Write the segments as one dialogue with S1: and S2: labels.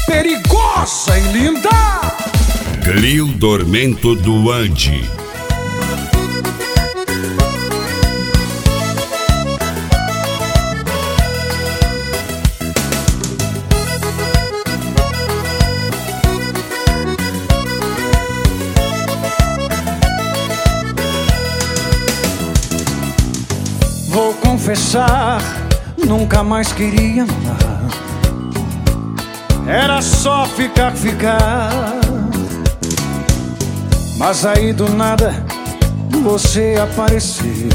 S1: perigosa e linda.
S2: Clio Dormento do Andi.
S1: Vou confessar, nunca mais queria amar. Era só ficar. Mas aí do nada você apareceu,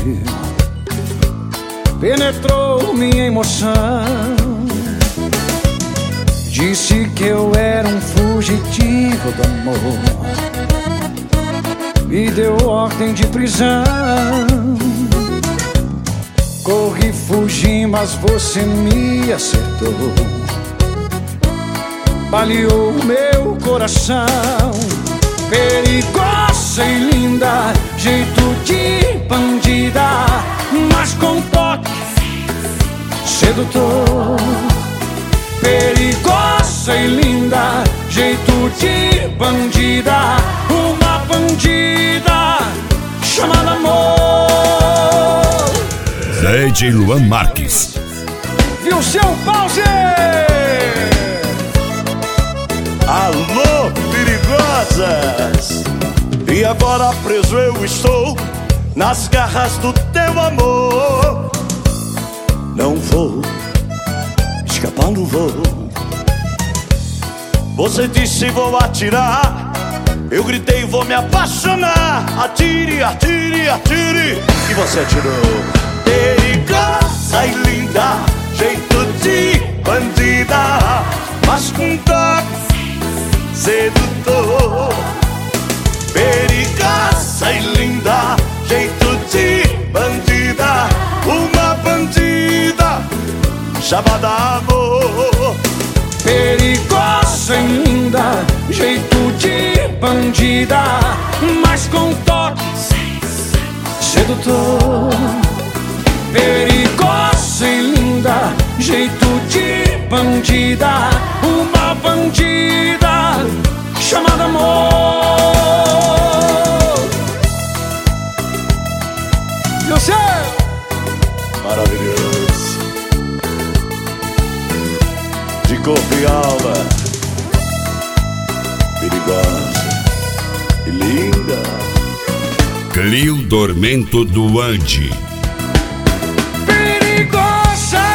S1: penetrou minha emoção. Disse que eu era um fugitivo do amor, me deu ordem de prisão. Corri, fugi, mas você me acertou, baleou meu coração. Perigosa e linda, jeito de bandida, mas com toque sedutor. Perigosa e linda, jeito de bandida, uma bandida chamada amor.
S2: Zé de Luan Marques.
S1: Viu seu pause?
S3: Alô, perigosas! E agora preso eu estou nas garras do teu amor. Não vou escapar, não vou. Você disse vou atirar, eu gritei vou me apaixonar. Atire, atire, atire, e você atirou. Perigosa e linda, jeito de bandida, mas com toque sedutor. Perigosa e linda, jeito de bandida, uma bandida chamada amor.
S1: Perigosa e linda, jeito de bandida, mas com toque sedutor. Perigosa e linda, jeito de bandida, uma bandida chamada amor. E você?
S3: Maravilhoso, de corpo e alma, perigosa e linda.
S2: Clio Dormento do Andi.
S1: Perigosa,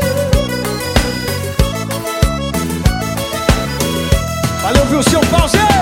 S1: valeu, viu seu pause?